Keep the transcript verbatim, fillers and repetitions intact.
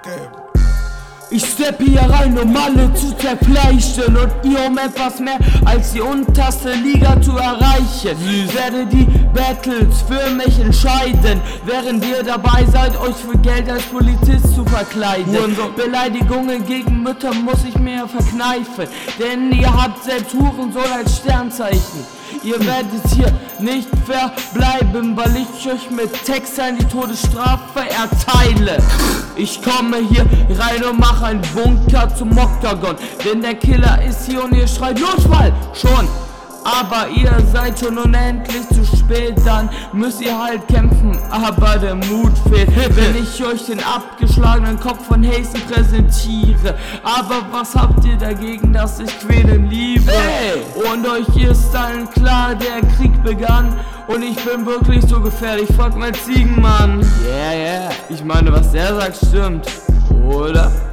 geben. Ich steppe hier rein, um alle zu zerfleischen und ihr um etwas mehr als die unterste Liga zu erreichen. Ich werde die Battles für mich entscheiden, während ihr dabei seid, euch für Geld als Polizist zu verkleiden. Hurensohn. Beleidigungen gegen Mütter muss ich mir verkneifen, denn ihr habt selbst Hurensohn als Sternzeichen. Ihr werdet hier nicht verbleiben, weil ich euch mit Texten die Todesstrafe erteile. Ich komme hier rein und mache einen Bunker zum Oktagon, denn der Killer ist hier und ihr schreit Notfall schon. Aber ihr seid schon unendlich zu spät, dann müsst ihr halt kämpfen, aber der Mut fehlt, wenn ich euch den abgeschlagenen Kopf von Hasten präsentiere. Aber was habt ihr dagegen, dass ich quälen liebe? Hey. Und euch ist allen klar, der Krieg begann und ich bin wirklich so gefährlich, fragt mein Ziegenmann. Yeah, yeah, ich meine, was der sagt stimmt, oder?